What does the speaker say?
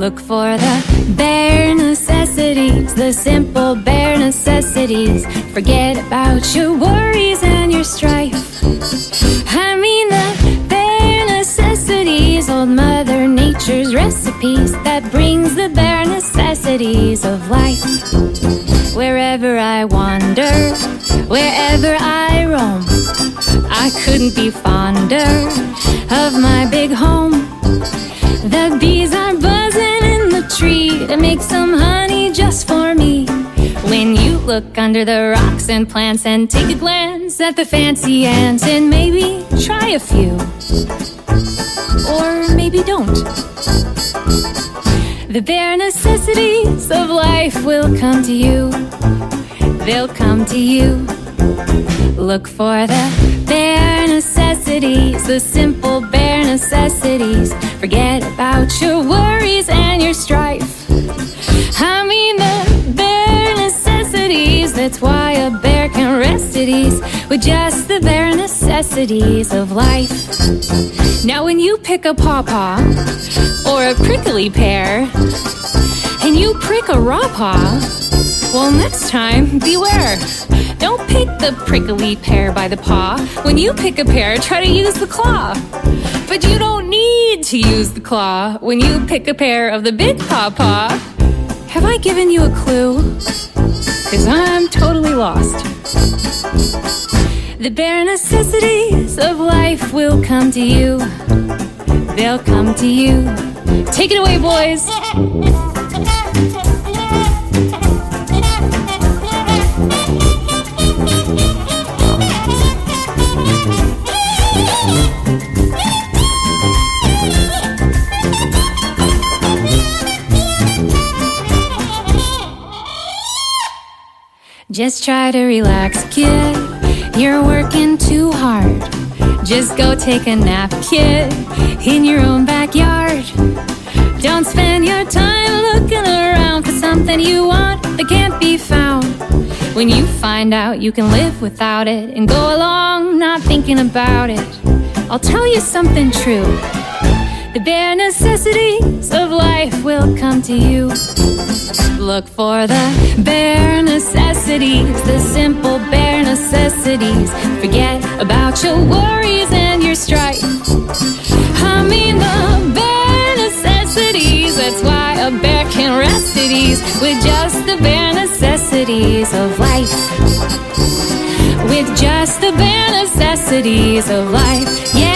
Look for the bare necessities, the simple bare necessities. Forget about your worries and your strife. I mean the bare necessities, old Mother Nature's recipes that brings the bare necessities of life. Wherever I wander, wherever I roam, I couldn't be fonder of my big home. The bees are buzzing in the tree to make some honey just for me. When you look under the rocks and plants and take a glance at the fancy ants and maybe try a few, or maybe don't. The bare necessities of life will come to you. They'll come to you. Look for the bare necessities, the simple bare necessities. Forget about your worries and your strife. I mean the bare necessities. That's why a bear can rest at ease with just the bare necessities of life. Now when you pick a pawpaw or a prickly pear and you prick a raw paw, well, next time, beware. Don't pick the prickly pear by the paw. When you pick a pear, try to use the claw. But you don't need to use the claw when you pick a pear of the big pawpaw. Have I given you a clue? 'Cause I'm totally lost. The bare necessities of life will come to you. They'll come to you. Take it away, boys. Just try to relax, kid. You're working too hard. Just go take a nap, kid, in your own backyard. Don't spend your time looking around for something you want that can't be found. When you find out you can live without it and go along not thinking about it, I'll tell you something true. The bare necessities of life will come to you. Look for the bare necessities, the simple bare necessities. Forget about your worries and your strife. I mean the bare necessities. That's why a bear can rest at ease with just the bare necessities of life. With just the bare necessities of life. Yeah.